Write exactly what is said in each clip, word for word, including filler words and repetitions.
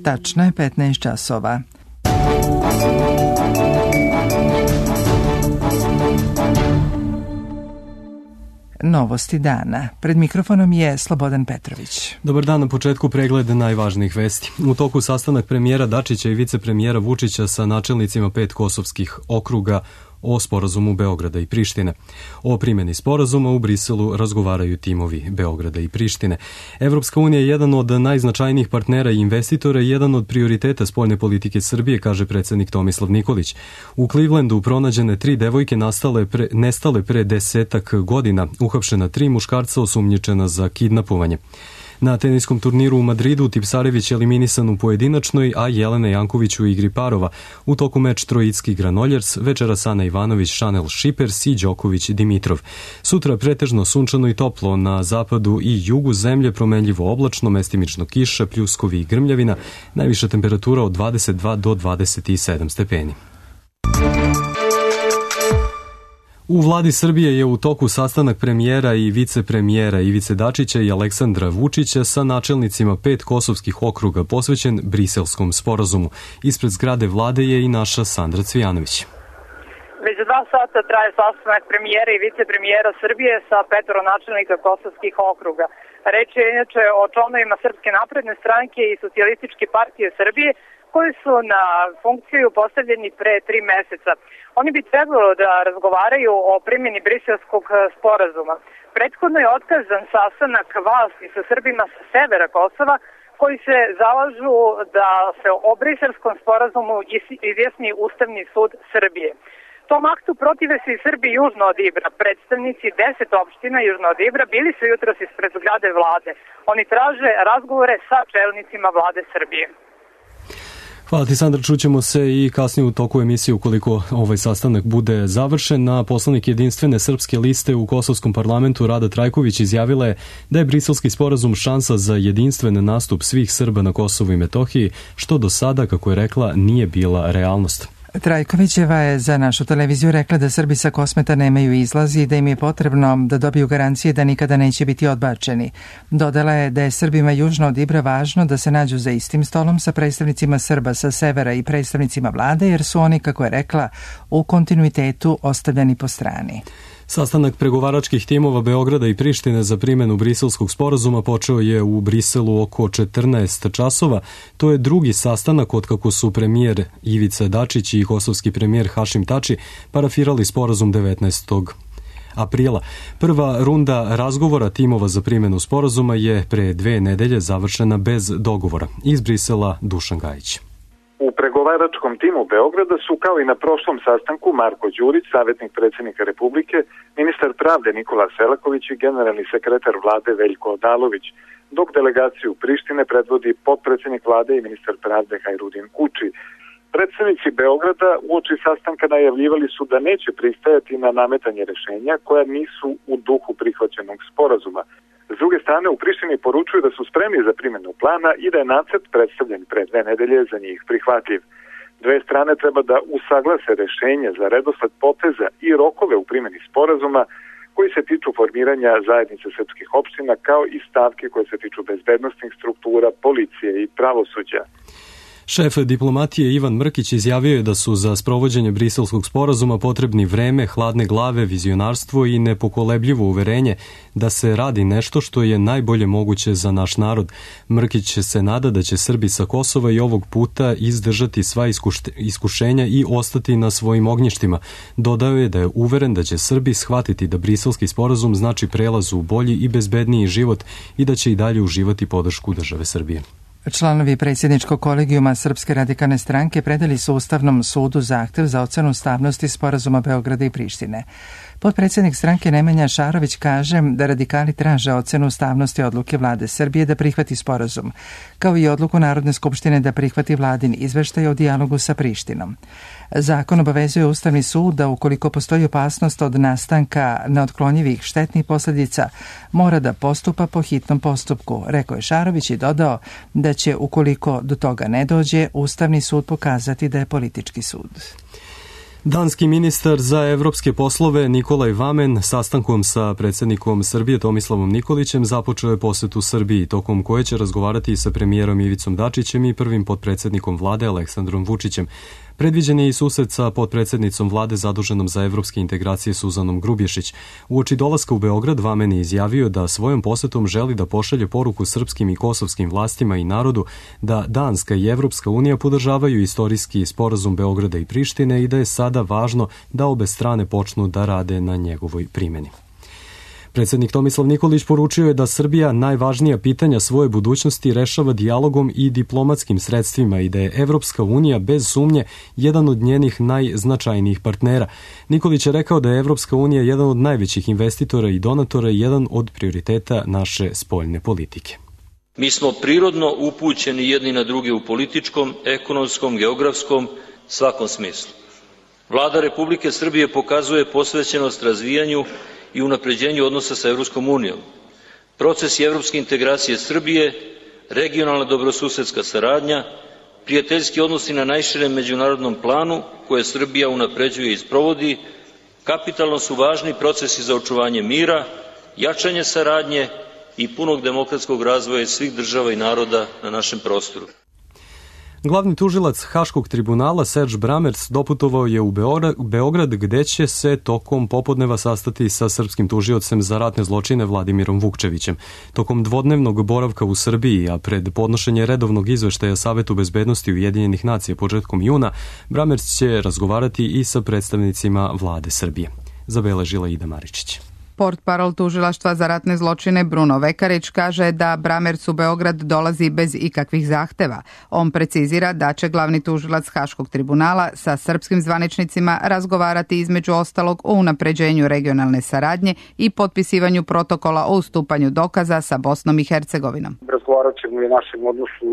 Tačno je petnaest časova. Novosti dana. Pred mikrofonom je Slobodan Petrović. Dobar dan, na početku pregled najvažnijih vesti. U toku sastanak premijera Dačića i vicepremijera Vučića sa načelnicima pet kosovskih okruga o sporazumu Beograda i Prištine. O primjeni sporazuma u Briselu razgovaraju timovi Beograda i Prištine. Evropska unija je jedan od najznačajnijih partnera i investitora i jedan od prioriteta spoljne politike Srbije, kaže predsjednik Tomislav Nikolić. U Clevelandu pronađene tri devojke nastale pre, nestale pre desetak godina, uhapšena tri muškarca osumnjičena za kidnapovanje. Na teniskom turniru u Madridu Tipsarević je eliminisan u pojedinačnoj, a Jelena Janković u igri parova. U toku meč Trojicki Granoljers, večeras Ana Ivanović, Šanel Šipers i Đoković Dimitrov. Sutra pretežno sunčano i toplo, na zapadu i jugu zemlje promenljivo oblačno, mestimično kiša, pljuskovi i grmljavina, najviša temperatura od dvadeset dva do dvadeset sedam stepeni. U vladi Srbije je u toku sastanak premijera i vicepremijera Ivice Dačića i Aleksandra Vučića sa načelnicima pet kosovskih okruga posvećen Briselskom sporazumu. Ispred zgrade vlade je i naša Sandra Cvijanović. Već dva sata traje sastanak premijera i vicepremijera Srbije sa petoro načelnika kosovskih okruga. Reč je inače o članovima Srpske napredne stranke i Socijalističke partije Srbije, koji su na funkciju postavljeni pre tri meseca. Oni bi trebalo da razgovaraju o primjeni Briselskog sporazuma. Prethodno je otkazan sastanak vlasti sa Srbima sa severa Kosova, koji se zalažu da se o Briselskom sporazumu izjasni Ustavni sud Srbije. Tom aktu protive se i Srbi južno od Ibra. Predstavnici deset opština južno od Ibra bili su jutros ispred zgrade vlade. Oni traže razgovore sa čelnicima vlade Srbije. Hvala ti, Sandra, čućemo se i kasnije u toku emisije ukoliko ovaj sastanak bude završen. Na poslanik Jedinstvene srpske liste u Kosovskom parlamentu Rada Trajković izjavila je da je Briselski sporazum šansa za jedinstven nastup svih Srba na Kosovu i Metohiji, što do sada, kako je rekla, nije bila realnost. Trajkovićeva je za našu televiziju rekla da Srbi sa Kosmeta nemaju izlaz i da im je potrebno da dobiju garancije da nikada neće biti odbačeni. Dodala je da je Srbima južno od Ibra važno da se nađu za istim stolom sa predstavnicima Srba sa severa i predstavnicima vlade, jer su oni, kako je rekla, u kontinuitetu ostavljeni po strani. Sastanak pregovaračkih timova Beograda i Prištine za primjenu Briselskog sporazuma počeo je u Briselu oko četrnaest časova. To je drugi sastanak od kako su premijer Ivica Dačić i kosovski premijer Hašim Tači parafirali sporazum devetnaestog aprila. Prva runda razgovora timova za primjenu sporazuma je pre dve nedelje završena bez dogovora. Iz Brisela Dušan Gajić. U pregovaračkom timu Beograda su, kao i na prošlom sastanku, Marko Đurić, savjetnik predsjednika Republike, ministar pravde Nikola Selaković i generalni sekretar vlade Veljko Odalović, dok delegaciju Prištine predvodi potpredsjednik vlade i ministar pravde Hajrudin Kuči. Predstavnici Beograda uoči sastanka najavljivali su da neće pristajati na nametanje rešenja koja nisu u duhu prihvaćenog sporazuma. S druge strane, u Prištini poručuju da su spremni za primjenu plana i da je nacrt predstavljen pre dve nedelje za njih prihvatljiv. Dve strane treba da usaglase rešenje za redosled poteza i rokove u primjeni sporazuma koji se tiču formiranja zajednice srpskih opština, kao i stavke koje se tiču bezbednostnih struktura, policije i pravosuđa. Šef diplomatije Ivan Mrkić izjavio je da su za sprovođenje Briselskog sporazuma potrebni vreme, hladne glave, vizionarstvo i nepokolebljivo uverenje da se radi nešto što je najbolje moguće za naš narod. Mrkić se nada da će Srbi sa Kosova i ovog puta izdržati sva iskušenja i ostati na svojim ognjištima. Dodao je da je uveren da će Srbi shvatiti da Briselski sporazum znači prelaz u bolji i bezbedniji život i da će i dalje uživati podršku države Srbije. Članovi predsjedničkog kolegijuma Srpske radikalne stranke predali su Ustavnom sudu zahtev za ocenu ustavnosti sporazuma Beograda i Prištine. Potpredsjednik stranke Nemanja Šarović kaže da radikali traže ocenu ustavnosti odluke vlade Srbije da prihvati sporazum, kao i odluku Narodne skupštine da prihvati vladin izveštaj o dijalogu sa Prištinom. Zakon obavezuje Ustavni sud da ukoliko postoji opasnost od nastanka neotklonjivih štetnih posljedica, mora da postupa po hitnom postupku, rekao je Šarović i dodao da će, ukoliko do toga ne dođe, Ustavni sud pokazati da je politički sud. Danski ministar za evropske poslove Nikolaj Vamen sastankom sa predsjednikom Srbije Tomislavom Nikolićem započeo je posetu Srbiji, tokom koje će razgovarati sa premijerom Ivicom Dačićem i prvim potpredsjednikom vlade Aleksandrom Vučićem. Predviđen je i susret sa potpredsjednicom vlade zaduženom za evropske integracije Suzanom Grubješić. Uoči dolaska u Beograd Vamen je izjavio da svojom posetom želi da pošalje poruku srpskim i kosovskim vlastima i narodu da Danska i Evropska unija podržavaju istorijski sporazum Beograda i Prištine i da je sada važno da obe strane počnu da rade na njegovoj primjeni. Predsjednik Tomislav Nikolić poručio je da Srbija najvažnija pitanja svoje budućnosti rešava dijalogom i diplomatskim sredstvima i da je Evropska unija bez sumnje jedan od njenih najznačajnijih partnera. Nikolić je rekao da je Evropska unija jedan od najvećih investitora i donatora i jedan od prioriteta naše spoljne politike. Mi smo prirodno upućeni jedni na druge u političkom, ekonomskom, geografskom, svakom smislu. Vlada Republike Srbije pokazuje posvećenost razvijanju i unapređenju odnosa sa Evropskom unijom. Procesi evropske integracije Srbije, regionalna dobrosusedska saradnja, prijateljski odnosi na najširem međunarodnom planu koje Srbija unapređuje i sprovodi, kapitalno su važni procesi za očuvanje mira, jačanje saradnje i punog demokratskog razvoja svih država i naroda na našem prostoru. Glavni tužilac Haškog tribunala Serge Brammertz doputovao je u Beograd gde će se tokom popodneva sastati sa srpskim tužiocem za ratne zločine Vladimirom Vukčevićem. Tokom dvodnevnog boravka u Srbiji, a pred podnošenje redovnog izveštaja Savetu bezbednosti Ujedinjenih nacija početkom juna, Brammertz će razgovarati i sa predstavnicima vlade Srbije. Zabeležila Ida Maričić. Portparol tužilaštva za ratne zločine Bruno Vekarić kaže da Brammertz u Beograd dolazi bez ikakvih zahteva. On precizira da će glavni tužilac Haškog tribunala sa srpskim zvaničnicima razgovarati između ostalog o unapređenju regionalne saradnje i potpisivanju protokola o ustupanju dokaza sa Bosnom i Hercegovinom. Razgovarat ćemo i o našem odnosu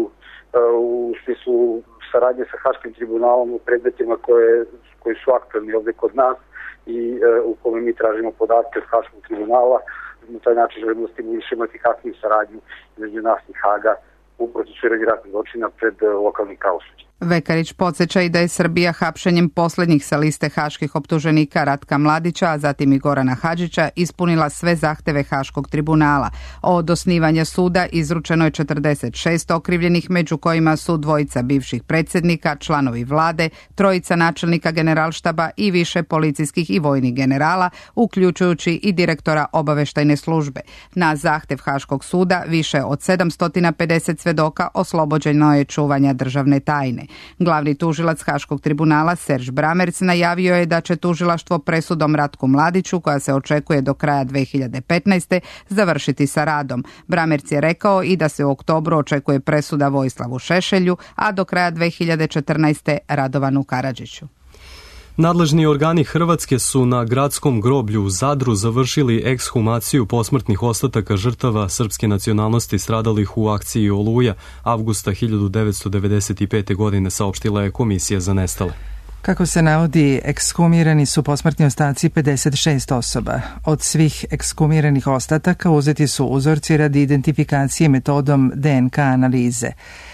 u smislu saradnje sa Haškim tribunalom u predmetima koje, koji su aktualni ovdje kod nas i u kome mi tražimo podatke od Haškog tribunala. Na taj način želimo da stimulišemo efikasniju saradnju između nas i Haga u procesuiranju ratnih zločina pred lokalnim pravosuđem. Vekarić podsjeća i da je Srbija hapšenjem posljednjih sa liste haških optuženika Ratka Mladića, a zatim i Gorana Hadžića, ispunila sve zahteve Haškog tribunala. Od osnivanja suda izručeno je četrdeset šest okrivljenih, među kojima su dvojica bivših predsjednika, članovi vlade, trojica načelnika generalštaba i više policijskih i vojnih generala, uključujući i direktora obaveštajne službe. Na zahtev Haškog suda više od sedamsto pedeset svedoka oslobođeno je čuvanja državne tajne. Glavni tužilac Haškog tribunala Serge Brammertz najavio je da će tužilaštvo presudom Ratku Mladiću, koja se očekuje do kraja dve hiljade petnaeste. završiti sa radom. Brammertz je rekao i da se u oktobru očekuje presuda Vojislavu Šešelju, a do kraja dve hiljade četrnaeste. Radovanu Karadžiću. Nadležni organi Hrvatske su na gradskom groblju u Zadru završili ekshumaciju posmrtnih ostataka žrtava srpske nacionalnosti stradalih u akciji Oluja avgusta hiljadu devetsto devedeset pete. godine, saopštila je Komisija za nestale. Kako se navodi, ekshumirani su posmrtni ostaci pedeset šest osoba. Od svih ekshumiranih ostataka uzeti su uzorci radi identifikacije metodom D N K analize.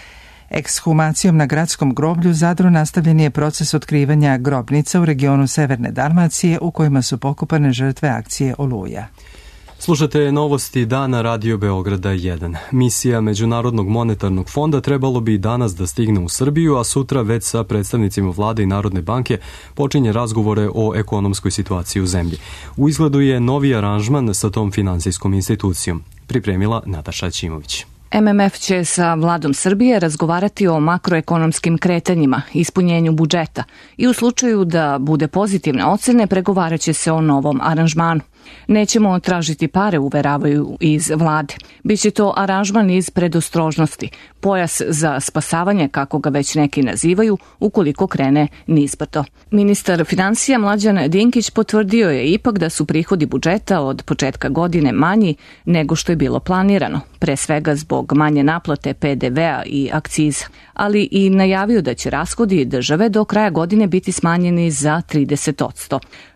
Ekshumacijom na gradskom groblju Zadru nastavljen je proces otkrivanja grobnica u regionu Severne Dalmacije u kojima su pokopane žrtve akcije Oluja. Slušate novosti dana Radio Beograda jedan. Misija Međunarodnog monetarnog fonda trebalo bi danas da stigne u Srbiju, a sutra već sa predstavnicima vlade i Narodne banke počinje razgovore o ekonomskoj situaciji u zemlji. U izgledu je novi aranžman sa tom finansijskom institucijom. Pripremila Nataša Ćimović. M M F će sa vladom Srbije razgovarati o makroekonomskim kretanjima, ispunjenju budžeta i u slučaju da bude pozitivne ocene pregovarat će se o novom aranžmanu. Nećemo tražiti pare, uveravaju iz vlade. Biće to aranžman iz predostrožnosti, pojas za spasavanje, kako ga već neki nazivaju, ukoliko krene nizbrdo. Ministar finansija Mlađan Dinkić potvrdio je ipak da su prihodi budžeta od početka godine manji nego što je bilo planirano, pre svega zbog manje naplate P D V-a i akciza, ali i najavio da će rashodi države do kraja godine biti smanjeni za trideset posto.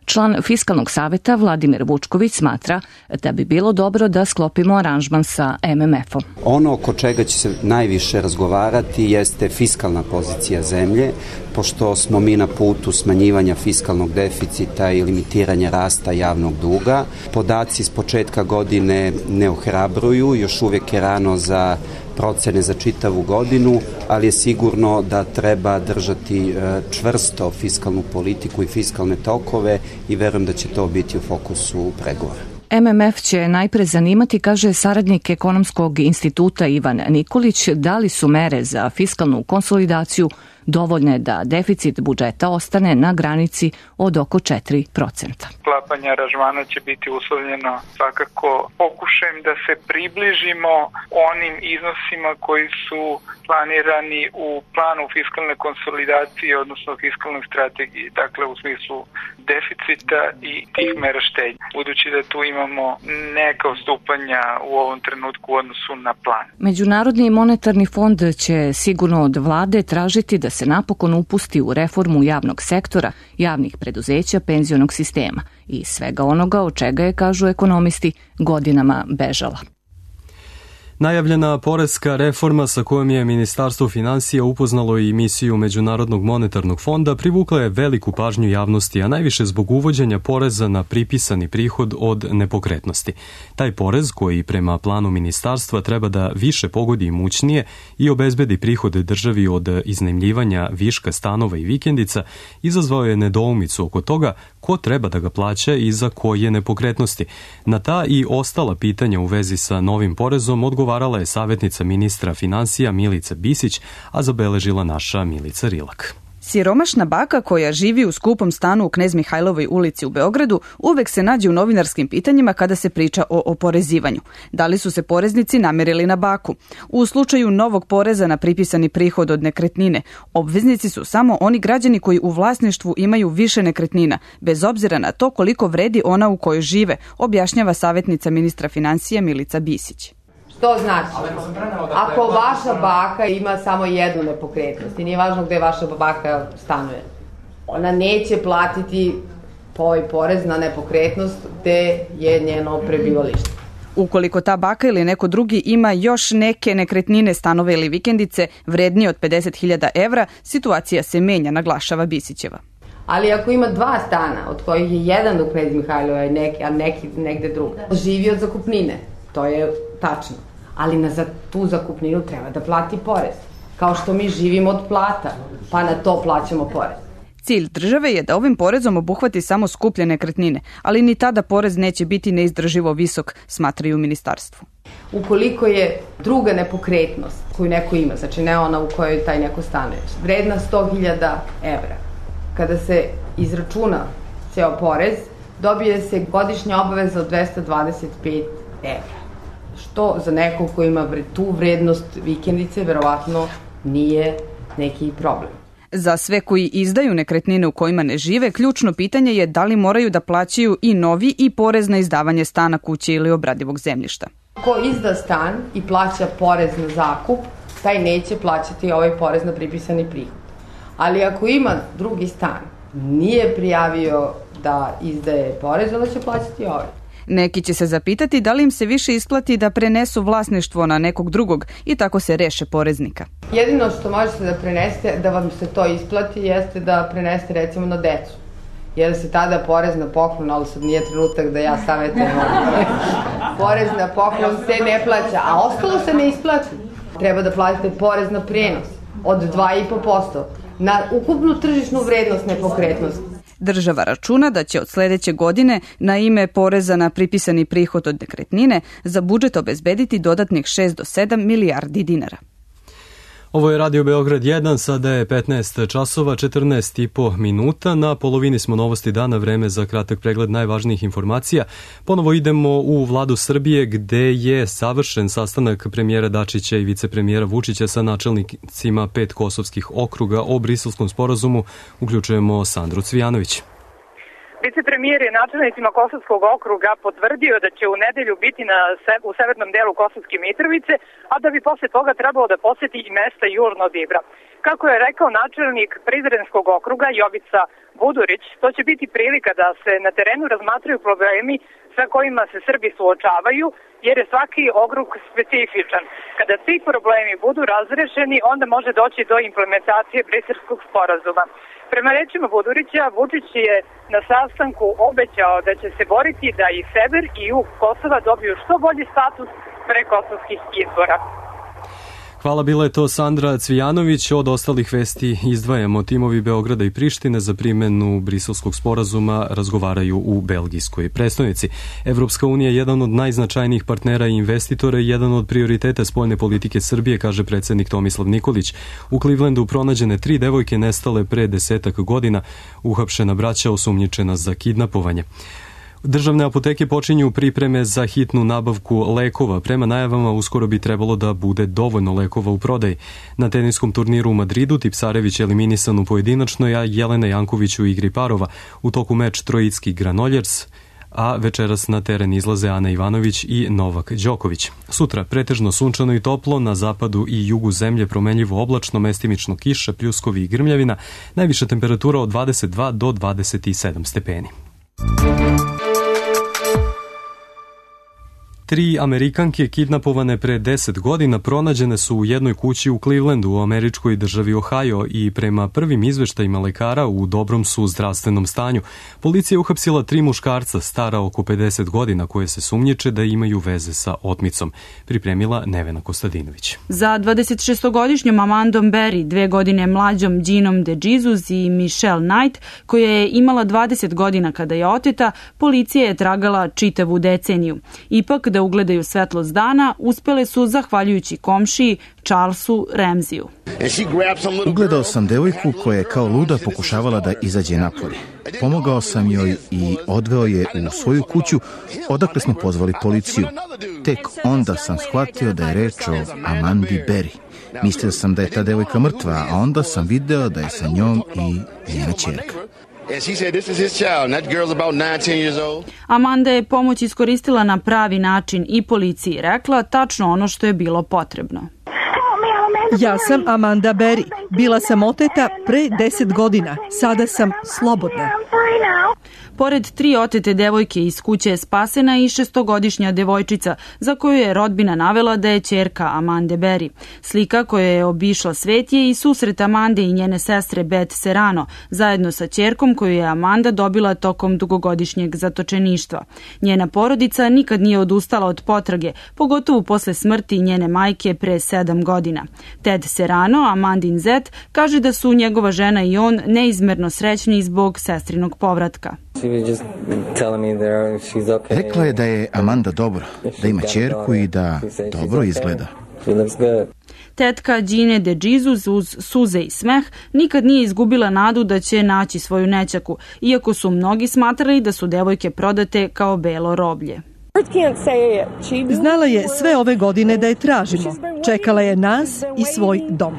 Član Fiskalnog saveta Vladimir Vučković smatra da bi bilo dobro da sklopimo aranžman sa em em efom. Ono oko čega će se najviše razgovarati jeste fiskalna pozicija zemlje, pošto smo mi na putu smanjivanja fiskalnog deficita i limitiranja rasta javnog duga. Podaci s početka godine ne ohrabruju, još uvijek je rano za procene za čitavu godinu, ali je sigurno da treba držati čvrsto fiskalnu politiku i fiskalne tokove i verujem da će to biti u fokusu pregovora. em em ef će najpre zanimati, kaže saradnik Ekonomskog instituta Ivan Nikolić, da li su mere za fiskalnu konsolidaciju dovoljne da deficit budžeta ostane na granici od oko četiri procenta. Sklapanje aranžmana će biti uslovljeno svakako pokušajem da se približimo onim iznosima koji su planirani u planu fiskalne konsolidacije, odnosno fiskalnoj strategiji, dakle u smislu deficita i tih mera štednje. Budući da tu imamo neka odstupanja u ovom trenutku u odnosu na plan. Međunarodni monetarni fond će sigurno od vlade tražiti da se napokon upusti u reformu javnog sektora, javnih preduzeća, penzionog sistema i svega onoga od čega je, kažu ekonomisti, godinama bežala. Najavljena poreska reforma sa kojom je Ministarstvo finansija upoznalo i misiju Međunarodnog monetarnog fonda privukla je veliku pažnju javnosti, a najviše zbog uvođenja poreza na pripisani prihod od nepokretnosti. Taj porez, koji prema planu ministarstva treba da više pogodi imućnije i obezbedi prihod državi od iznajmljivanja viška stanova i vikendica, izazvao je nedoumicu oko toga ko treba da ga plaća i za koje nepokretnosti. Na ta i ostala pitanja u vezi sa novim porezom odgovarala je savjetnica ministra finansija Milica Bisić, a zabeležila naša Milica Rilak. Siromašna baka koja živi u skupom stanu u Knez Mihajlovoj ulici u Beogradu uvek se nađe u novinarskim pitanjima kada se priča o oporezivanju. Da li su se poreznici namerili na baku? U slučaju novog poreza na pripisani prihod od nekretnine, obveznici su samo oni građani koji u vlasništvu imaju više nekretnina, bez obzira na to koliko vredi ona u kojoj žive, objašnjava savjetnica ministra finansija Milica Bisić. To znači, ako vaša baka ima samo jednu nepokretnost i nije važno gde vaša baka stanuje, ona neće platiti ovaj porez na nepokretnost gde je njeno prebivalište. Ukoliko ta baka ili neko drugi ima još neke nekretnine, stanove ili vikendice vrednije od pedeset hiljada evra, situacija se menja, naglašava Bisićeva. Ali ako ima dva stana, od kojih je jedan u Knez Mihajlovoj, a neki, a neki negde drugo, živi od zakupnine, to je tačno. Ali na za tu zakupninu treba da plati porez. Kao što mi živimo od plata, pa na to plaćamo porez. Cilj države je da ovim porezom obuhvati samo skuplje nekretnine, ali ni tada porez neće biti neizdrživo visok, smatraju u ministarstvu. Ukoliko je druga nepokretnost koju neko ima, znači ne ona u kojoj taj neko stanuje, vredna sto hiljada evra, kada se izračuna ceo porez, dobije se godišnja obaveza od dvesta dvadeset pet evra. Što za nekog ko ima tu vrednost vikendice verovatno nije neki problem. Za sve koji izdaju nekretnine u kojima ne žive, ključno pitanje je da li moraju da plaćaju i novi i porez na izdavanje stana, kuće ili obradivog zemljišta. Ko izda stan i plaća porez na zakup, taj neće plaćati ovaj porez na pripisani prihod. Ali ako ima drugi stan, nije prijavio da izdaje porez, onda će plaćati ovaj. Neki će se zapitati da li im se više isplati da prenesu vlasništvo na nekog drugog i tako se reše poreznika. Jedino što možete da prenesete, da vam se to isplati, jeste da prenesete recimo na decu. Jer se tada porez na poklon, ali sad nije trenutak da ja savjetujem. Porez na poklon se ne plaća, a ostalo se ne isplati. Treba da platite porez na prenos od dva i po posto na ukupnu tržišnu vrednost nepokretnosti. Država računa da će od sledeće godine na ime poreza na pripisani prihod od nekretnine za budžet obezbediti dodatnih šest do sedam milijardi dinara. Ovo je Radio Beograd jedan, sada je petnaest časova, četrnaest i po minuta. Na polovini smo novosti dana, vreme za kratak pregled najvažnijih informacija. Ponovo idemo u Vladu Srbije gde je savršen sastanak premijera Dačića i vicepremijera Vučića sa načelnicima pet kosovskih okruga o Briselskom sporazumu. Uključujemo Sandru Cvijanović. Vicepremijer je načelnicima Kosovskog okruga potvrdio da će u nedelju biti na se, u severnom delu Kosovske Mitrovice, a da bi posle toga trebalo da poseti i mesta južno od Ibra. Kako je rekao načelnik Prizrenskog okruga Jovica Budurić, to će biti prilika da se na terenu razmatraju problemi sa kojima se Srbi suočavaju, jer je svaki okrug specifičan. Kada ti problemi budu razrešeni, onda može doći do implementacije Briselskog sporazuma. Prema rečima Budurića, Vučić je na sastanku obećao da će se boriti da i sever i jug Kosova dobiju što bolji status pre kosovskih izbora. Hvala, bila je to Sandra Cvijanović. Od ostalih vesti izdvajamo: timovi Beograda i Prištine za primenu Briselskog sporazuma razgovaraju u belgijskoj prestonici. Evropska unija je jedan od najznačajnijih partnera i investitora i jedan od prioriteta spoljne politike Srbije, kaže predsednik Tomislav Nikolić. U Clevelandu pronađene tri devojke nestale pre desetak godina, uhapšena braća osumnjičena za kidnapovanje. Državne apoteke počinju pripreme za hitnu nabavku lekova. Prema najavama uskoro bi trebalo da bude dovoljno lekova u prodaji. Na teniskom turniru u Madridu Tipsarević je eliminisan u pojedinačnoj, a Jelena Janković u igri parova. U toku meč Trojitski Granoljers, a večeras na teren izlaze Ana Ivanović i Novak Đoković. Sutra pretežno sunčano i toplo, na zapadu i jugu zemlje promenljivo oblačno, mestimično kiša, pljuskovi i grmljavina, najviša temperatura od dvadeset dva do dvadeset sedam stepeni. Tri Amerikanke kidnapovane pre deset godina pronađene su u jednoj kući u Clevelandu u američkoj državi Ohio i prema prvim izveštajima lekara u dobrom su zdravstvenom stanju. Policija je uhapsila tri muškarca stara oko pedeset godina koje se sumnjiče da imaju veze sa otmicom. Pripremila Nevena Kostadinović. Za dvadesetšestogodišnjom Amandom Berry, dve godine mlađom Ginom DeJesus i Michelle Knight, koja je imala dvadeset godina kada je oteta, policija je tragala čitavu deceniju. Ipak, da ugledaju svetlost dana, uspele su zahvaljujući komšiji Charlesu Ramseyu. Ugledao sam devojku koja je kao luda pokušavala da izađe napolje. Pomogao sam joj i odveo je u svoju kuću, odakle smo pozvali policiju. Tek onda sam shvatio da je reč o Amandi Berry. Mislio sam da je ta devojka mrtva, a onda sam video da je sa njom i njena ćerka. Amanda je pomoć iskoristila na pravi način i policiji rekla tačno ono što je bilo potrebno. Ja sam Amanda Berry. Bila sam oteta pre deset godina. Sada sam slobodna. Pored tri otete devojke iz kuće je spasena i šestogodišnja devojčica za koju je rodbina navela da je ćerka Amande Berry. Slika koja je obišla svet je i susret Amande i njene sestre Beth Serrano, zajedno sa ćerkom koju je Amanda dobila tokom dugogodišnjeg zatočeništva. Njena porodica nikad nije odustala od potrage, pogotovo posle smrti njene majke pre sedam godina. Ted Serrano, Amandin zet, kaže da su njegova žena i on neizmerno srećni zbog sestrinog povratka. Rekla je da je Amanda dobro, da ima ćerku i da dobro izgleda. Tetka Gine DeJesus uz suze i smeh nikad nije izgubila nadu da će naći svoju nećaku, iako su mnogi smatrali da su devojke prodate kao belo roblje. Znala je sve ove godine da je tražimo. Čekala je nas i svoj dom.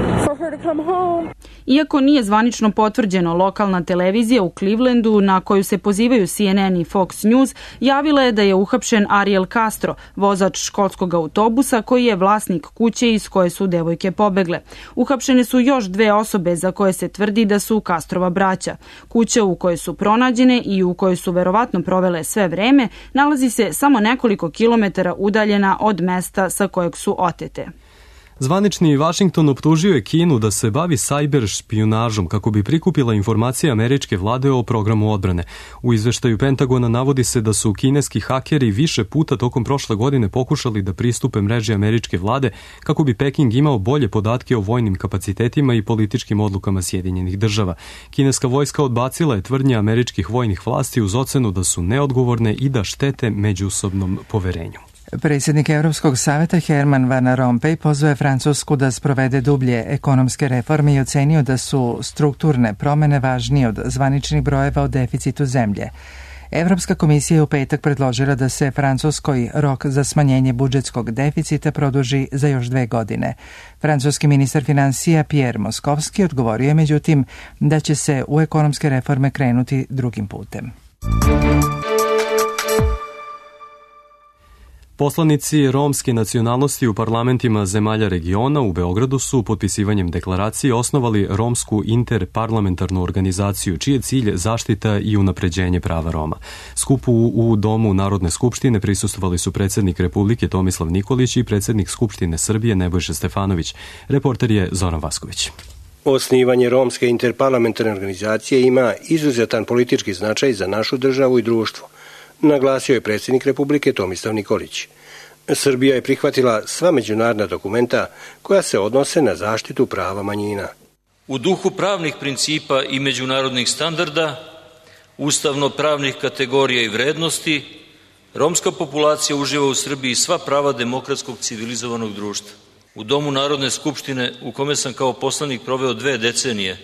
Iako nije zvanično potvrđeno, lokalna televizija u Clevelandu, na koju se pozivaju C N N i Fox News, javila je da je uhapšen Ariel Castro, vozač školskog autobusa koji je vlasnik kuće iz koje su devojke pobegle. Uhapšene su još dve osobe za koje se tvrdi da su Castrova braća. Kuća u kojoj su pronađene i u kojoj su verovatno provele sve vreme nalazi se samo nekoliko kilometara udaljena od mesta sa kojeg su otete. Zvanični Vašington optužio je Kinu da se bavi sajber špijunažom kako bi prikupila informacije američke vlade o programu odbrane. U izveštaju Pentagona navodi se da su kineski hakeri više puta tokom prošle godine pokušali da pristupe mreži američke vlade kako bi Peking imao bolje podatke o vojnim kapacitetima i političkim odlukama Sjedinjenih država. Kineska vojska odbacila je tvrdnje američkih vojnih vlasti uz ocenu da su neodgovorne i da štete međusobnom poverenju. Predsjednik Europskog savjeta Herman Van Rompuy pozvao je Francusku da sprovede dublje ekonomske reforme i ocenio da su strukturne promene važnije od zvaničnih brojeva o deficitu zemlje. Evropska komisija je u petak predložila da se Francuskoj rok za smanjenje budžetskog deficita produži za još dve godine. Francuski ministar finansija Pierre Moscovici odgovorio je međutim da će se u ekonomske reforme krenuti drugim putem. Poslanici romske nacionalnosti u parlamentima zemalja regiona u Beogradu su potpisivanjem deklaracije osnovali Romsku interparlamentarnu organizaciju, čiji je cilj zaštita i unapređenje prava Roma. Skupu u Domu Narodne skupštine prisustvovali su predsjednik Republike Tomislav Nikolić i predsjednik Skupštine Srbije Nebojša Stefanović. Reporter je Zoran Vasković. Osnivanje Romske interparlamentarne organizacije ima izuzetan politički značaj za našu državu i društvo, naglasio je predsjednik Republike Tomislav Nikolić. Srbija je prihvatila sva međunarodna dokumenta koja se odnose na zaštitu prava manjina. U duhu pravnih principa i međunarodnih standarda, ustavno-pravnih kategorija i vrednosti, romska populacija uživa u Srbiji sva prava demokratskog civilizovanog društva. U Domu Narodne skupštine, u kome sam kao poslanik proveo dve decenije,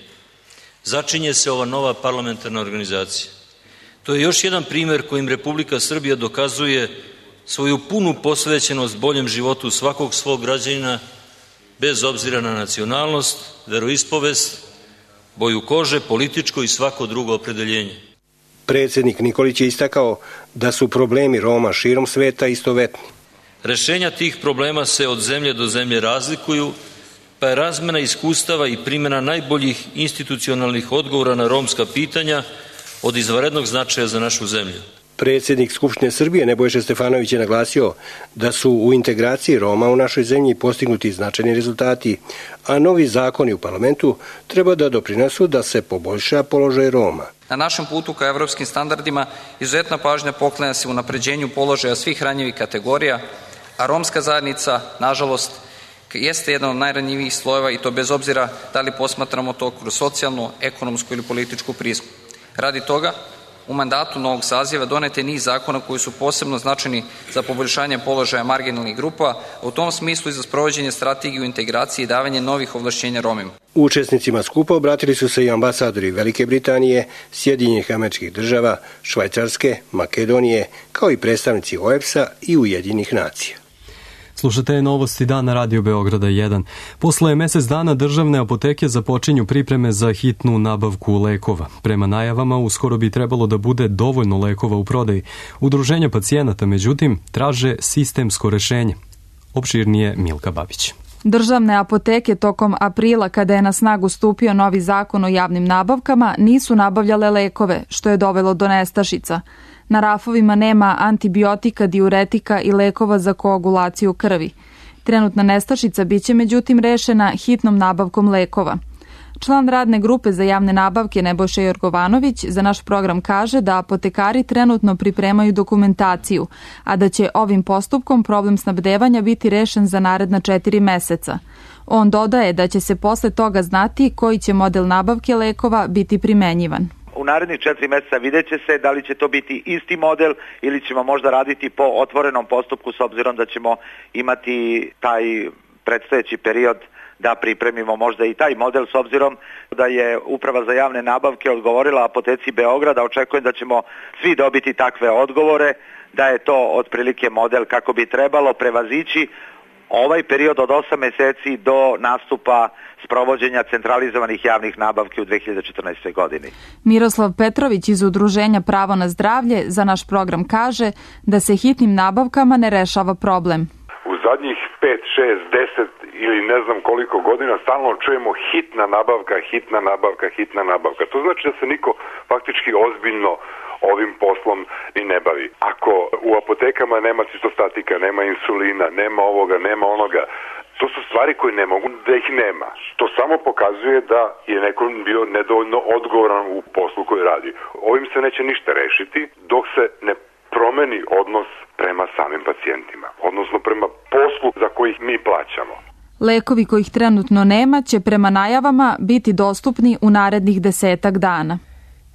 začinje se ova nova parlamentarna organizacija. To je još jedan primjer kojim Republika Srbija dokazuje svoju punu posvećenost boljem životu svakog svog građanina, bez obzira na nacionalnost, veroispovest, boju kože, političko i svako drugo opredeljenje. Predsjednik Nikolić je istakao da su problemi Roma širom sveta istovetni. Rešenja tih problema se od zemlje do zemlje razlikuju, pa je razmena iskustava i primjena najboljih institucionalnih odgovora na romska pitanja od izvanrednog značaja za našu zemlju. Predsjednik Skupštine Srbije Nebojša Stefanović je naglasio da su u integraciji Roma u našoj zemlji postignuti značajni rezultati, a novi zakoni u parlamentu treba da doprinesu da se poboljša položaj Roma. Na našem putu ka evropskim standardima izuzetna pažnja poklanja se unapređenju položaja svih ranjivih kategorija, a romska zajednica, nažalost, jeste jedan od najranjivijih slojeva i to bez obzira da li posmatramo to kroz socijalnu, ekonomsku ili političku prizmu. Radi toga, u mandatu novog saziva donete niz zakona koji su posebno značajni za poboljšanje položaja marginalnih grupa, a u tom smislu i za sprovođenje strategije integracije i davanje novih ovlašćenja Romima. Učesnicima skupa obratili su se i ambasadori Velike Britanije, Sjedinjenih Američkih Država, Švajcarske, Makedonije, kao i predstavnici O E B S-a i Ujedinjenih nacija. Slušate Novosti dana Radio Beograda jedan. Posle mjesec dana državne apoteke započinju pripreme za hitnu nabavku lekova. Prema najavama uskoro bi trebalo da bude dovoljno lekova u prodaji. Udruženja pacijenata, međutim, traže sistemsko rešenje. Opširnije Milka Babić. Državne apoteke tokom aprila, kada je na snagu stupio novi zakon o javnim nabavkama, nisu nabavljale lekove, što je dovelo do nestašica. Na rafovima nema antibiotika, diuretika i lekova za koagulaciju krvi. Trenutna nestašica biće međutim rešena hitnom nabavkom lekova. Član radne grupe za javne nabavke Nebojša Jorgovanović za naš program kaže da apotekari trenutno pripremaju dokumentaciju, a da će ovim postupkom problem snabdevanja biti rešen za naredna četiri meseca. On dodaje da će se posle toga znati koji će model nabavke lekova biti primenjivan. U narednih četiri mjeseca vidjet će se da li će to biti isti model ili ćemo možda raditi po otvorenom postupku s obzirom da ćemo imati taj predstojeći period da pripremimo možda i taj model s obzirom da je Uprava za javne nabavke odgovorila Apoteci Beograda. Očekujem da ćemo svi dobiti takve odgovore, da je to otprilike model kako bi trebalo prevazići ovaj period od osam mjeseci do nastupa sprovođenja centralizovanih javnih nabavki u dve hiljade četrnaestoj. godini. Miroslav Petrović iz Udruženja Pravo na zdravlje za naš program kaže da se hitnim nabavkama ne rešava problem. U zadnjih pet, šest, deset ili ne znam koliko godina stalno čujemo hitna nabavka, hitna nabavka, hitna nabavka. To znači da se niko faktički ozbiljno ovim poslom ni ne bavi. Ako u apotekama nema citostatika, nema insulina, nema ovoga, nema onoga, to su stvari koje ne mogu da ih nema. To samo pokazuje da je neko bio nedovoljno odgovoran u poslu koji radi. Ovim se neće ništa rešiti dok se ne promeni odnos prema samim pacijentima, odnosno prema poslu za koji mi plaćamo. Lekovi kojih trenutno nema će prema najavama biti dostupni u narednih desetak dana.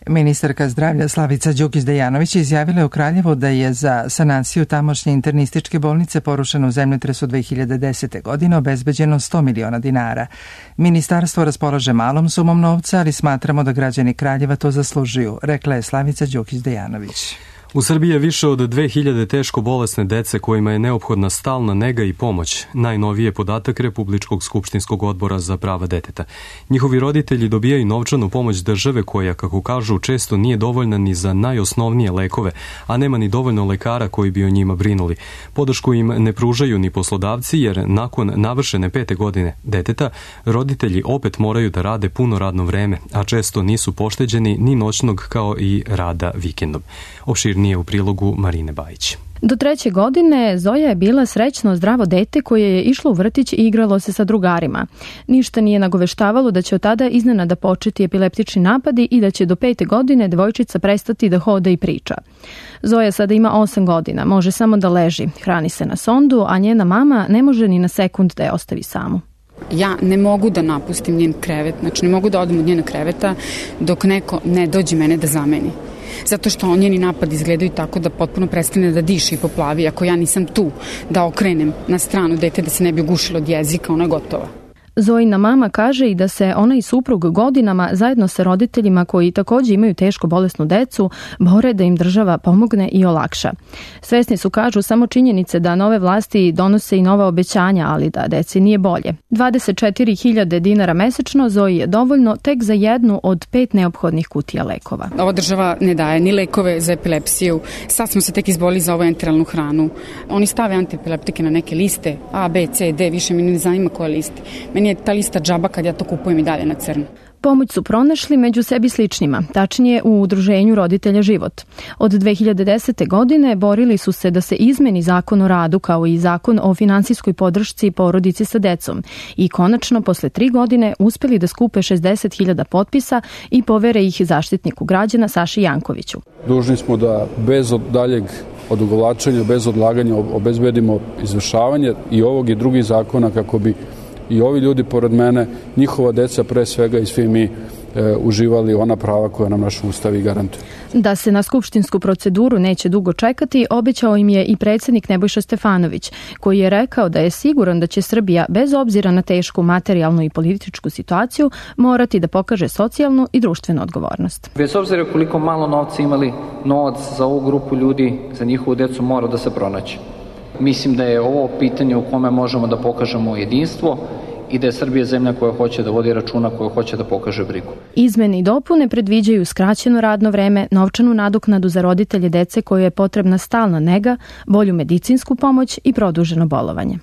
Ministarka zdravlja Slavica Đukić-Dejanović izjavila je u Kraljevu da je za sanaciju tamošnje internističke bolnice porušeno u zemljotresu dve hiljade desete. godine obezbeđeno sto miliona dinara. Ministarstvo raspolaže malom sumom novca, ali smatramo da građani Kraljeva to zaslužuju, rekla je Slavica Đukić-Dejanović. U Srbiji je više od dve hiljade teško bolesne dece kojima je neophodna stalna nega i pomoć. Najnoviji je podatak Republičkog skupštinskog odbora za prava deteta. Njihovi roditelji dobijaju novčanu pomoć države koja, kako kažu, često nije dovoljna ni za najosnovnije lekove, a nema ni dovoljno lekara koji bi o njima brinuli. Podršku im ne pružaju ni poslodavci, jer nakon navršene pete godine deteta, roditelji opet moraju da rade puno radno vreme, a često nisu pošteđeni ni noćnog kao i rada vikendom. Opširnije u prilogu Marine Bajić. Do treće godine Zoja je bila srećno zdravo dete koje je išlo u vrtić i igralo se sa drugarima. Ništa nije nagoveštavalo da će od tada iznenada početi epileptični napadi i da će do pete godine devojčica prestati da hoda i priča. Zoja sada ima osam godina, može samo da leži, hrani se na sondu, a njena mama ne može ni na sekund da je ostavi samu. Ja ne mogu da napustim njen krevet, znači ne mogu da odem od njena kreveta dok neko ne dođe mene da zameni. Zato što njeni napad izgledaju tako da potpuno prestane da diše i poplavi. Ako ja nisam tu da okrenem na stranu dete da se ne bi ugušilo od jezika, ona je gotova. Zojina mama kaže i da se ona i suprug godinama zajedno sa roditeljima koji također imaju teško bolesnu decu bore da im država pomogne i olakša. Svesni su, kažu, samo činjenice da nove vlasti donose i nova obećanja, ali da deci nije bolje. dvadeset četiri hiljade dinara mesečno Zoji je dovoljno tek za jednu od pet neophodnih kutija lekova. Ova država ne daje ni lekove za epilepsiju. Sad smo se tek izbolili za ovu enteralnu hranu. Oni stave antiepileptike na neke liste A, B, C, D, više mi ne zanima koje liste. Meni je ta lista džaba kad ja to kupujem i dalje na crno. Pomoć su pronašli među sebi sličnima, tačnije u udruženju Roditelja život. Od dve hiljade desete. godine borili su se da se izmeni zakon o radu kao i zakon o finansijskoj podršci porodici sa decom i konačno posle tri godine uspeli da skupe šezdeset hiljada potpisa i povere ih Zaštitniku građana Saši Jankoviću. Dužni smo da bez daljeg odugovlačenja, bez odlaganja obezbedimo izvršavanje i ovog i drugih zakona kako bi i ovi ljudi pored mene, njihova deca pre svega i svi mi e, uživali ona prava koja nam naš ustav i garantuje. Da se na skupštinsku proceduru neće dugo čekati, obećao im je i predsjednik Nebojša Stefanović, koji je rekao da je siguran da će Srbija, bez obzira na tešku materijalnu i političku situaciju, morati da pokaže socijalnu i društvenu odgovornost. Bez obzira koliko malo novca imali, novac za ovu grupu ljudi, za njihovu decu mora da se pronaći. Mislim da je ovo pitanje u kome možemo da pokažemo jedinstvo i da je Srbija zemlja koja hoće da vodi računa, koja hoće da pokaže brigu. Izmene i dopune predviđaju skraćeno radno vreme, novčanu nadoknadu za roditelje dece kojoj je potrebna stalna nega, bolju medicinsku pomoć i produženo bolovanje.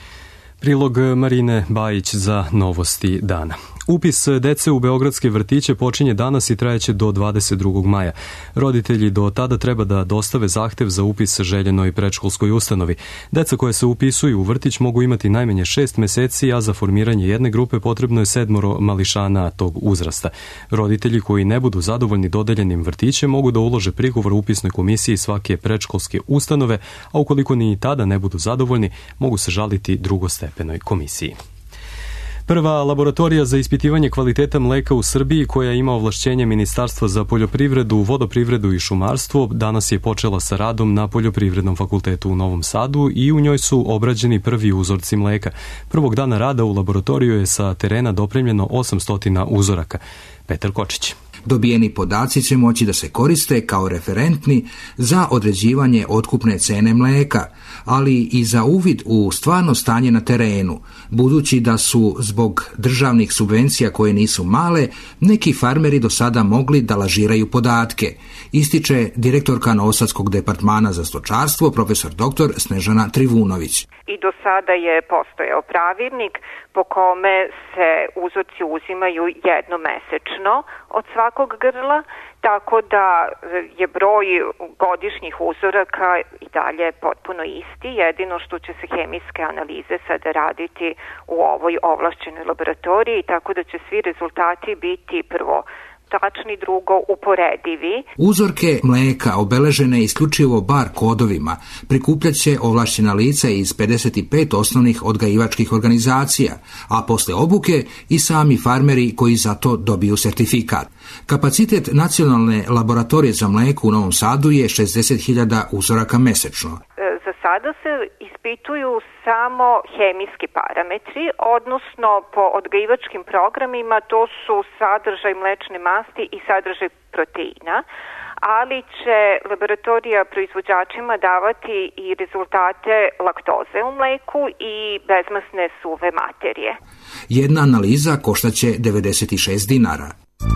Prilog Marine Bajić za Novosti dana. Upis dece u beogradske vrtiće počinje danas i trajeće do dvadeset drugog maja. Roditelji do tada treba da dostave zahtev za upis željenoj predškolskoj ustanovi. Deca koje se upisuju u vrtić mogu imati najmanje šest meseci, a za formiranje jedne grupe potrebno je sedmoro mališana tog uzrasta. Roditelji koji ne budu zadovoljni dodeljenim vrtićem mogu da ulože prigovor u upisnoj komisiji svake predškolske ustanove, a ukoliko ni tada ne budu zadovoljni, mogu se žaliti drugostepenoj komisiji. Prva laboratorija za ispitivanje kvaliteta mleka u Srbiji, koja ima ovlašćenje Ministarstva za poljoprivredu, vodoprivredu i šumarstvo, danas je počela sa radom na Poljoprivrednom fakultetu u Novom Sadu i u njoj su obrađeni prvi uzorci mleka. Prvog dana rada u laboratoriju je sa terena dopremljeno osamsto uzoraka. Petar Kočić. Dobijeni podaci će moći da se koriste kao referentni za određivanje otkupne cene mleka, ali i za uvid u stvarno stanje na terenu, budući da su zbog državnih subvencija koje nisu male, neki farmeri do sada mogli da lažiraju podatke, ističe direktorka Novosadskog departmana za stočarstvo, profesor doktor Snežana Trivunović. I do sada je postojao pravilnik po kome se uzorci uzimaju jednomesečno od svakog grla, tako da je broj godišnjih uzoraka i dalje potpuno isti, jedino što će se hemijske analize sada raditi u ovoj ovlašćenoj laboratoriji, tako da će svi rezultati biti prvo tačni, drugo uporedivi. Uzorke mleka obeležene isključivo bar kodovima prikupljat će ovlašćena lica iz pedeset pet osnovnih odgajivačkih organizacija, a posle obuke i sami farmeri koji za to dobiju sertifikat. Kapacitet nacionalne laboratorije za mleko u Novom Sadu je šezdeset hiljada uzoraka mesečno. Za sada se ispituju samo hemijski parametri, odnosno po odgajivačkim programima to su sadržaj mlečne masti i sadržaj proteina, ali će laboratorija proizvođačima davati i rezultate laktoze u mleku i bezmasne suve materije. Jedna analiza koštaće devedeset šest dinara.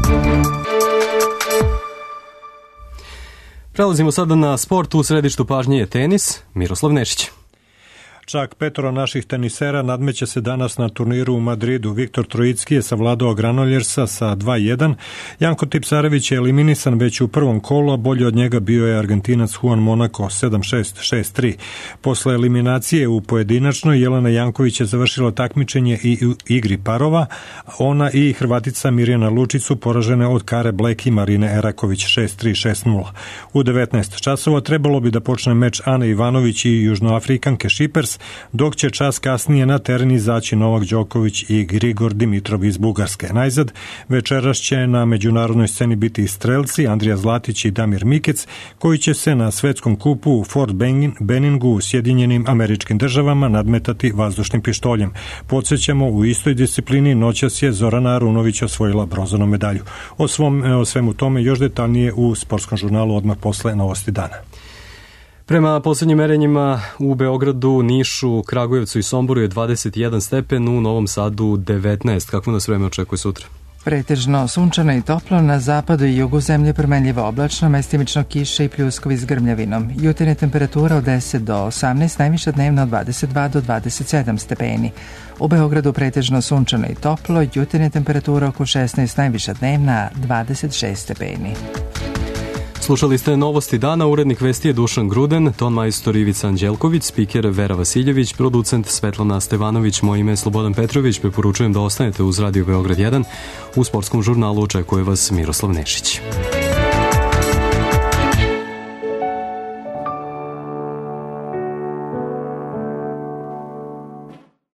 Prelazimo sada na sport. U središtu pažnje je tenis. Miroslav Nešić. Čak petoro naših tenisera nadmeće se danas na turniru u Madridu. Viktor Trojicki je savladao Granoljersa sa dva jedan. Janko Tipsarević je eliminisan već u prvom kolu, a bolji od njega bio je Argentinac Juan Monaco sedam šest, šest tri. Posle eliminacije u pojedinačnoj, Jelena Janković je završila takmičenje i u igri parova. Ona i Hrvatica Mirjana Lučić su poražene od Kare Blek i Marine Eraković šest tri, šest nula. U devetnaest časova trebalo bi da počne meč Ane Ivanović i Južnoafrikanke Šipers, dok će čas kasnije na teren izaći Novak Đoković i Grigor Dimitrov iz Bugarske. Najzad, večeras će na međunarodnoj sceni biti i strelci Andrija Zlatić i Damir Mikec, koji će se na svetskom kupu u Fort Benningu u Sjedinjenim Američkim Državama nadmetati vazdušnim pištoljem. Podsjećamo, u istoj disciplini noćas je Zorana Arunović osvojila bronzanu medalju. O, svom, o svemu tome još detaljnije u sportskom žurnalu odmah posle Novosti dana. Prema posljednjim merenjima u Beogradu, Nišu, Kragujevcu i Somboru je dvadeset jedan stepen, u Novom Sadu devetnaest. Kakvo nas vreme očekuje sutra? Pretežno sunčano i toplo, na zapadu i jugu zemlje promenljivo oblačno, mestimično kiše i pljuskovi s grmljavinom. Jutarnja temperatura od deset do osamnaest, najviša dnevna od dvadeset dva do dvadeset sedam stepeni. U Beogradu pretežno sunčano i toplo, jutarnja temperatura oko šesnaest, najviša dnevna dvadeset šest stepeni. Slušali ste Novosti dana, urednik vesti je Dušan Gruden, ton majstor Ivica Anđelković, spiker Vera Vasiljević, producent Svetlana Stevanović, moje ime je Slobodan Petrović, preporučujem da ostanete uz Radio Beograd jedan, u sportskom žurnalu očekuje vas Miroslav Nešić.